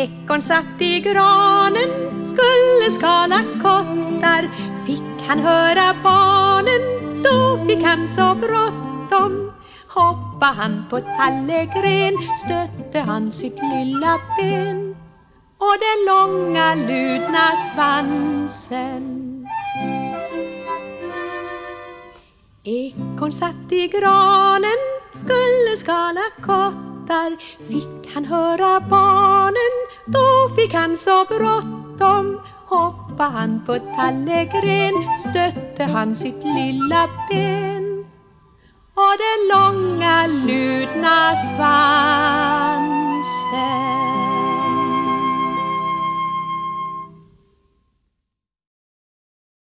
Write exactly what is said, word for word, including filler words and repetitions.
Ekorn satt i granen, skulle skala kottar. Fick han höra barnen, då fick han så bråttom. Hoppa han på tallegren, stötte han sitt lilla ben och den långa ludna svansen. Ekorn satt i granen, skulle skala kottar. Fick han höra barnen, då fick han så bråttom. Hoppa han på tallegren, stötte han sitt lilla ben och den långa ludna svansen.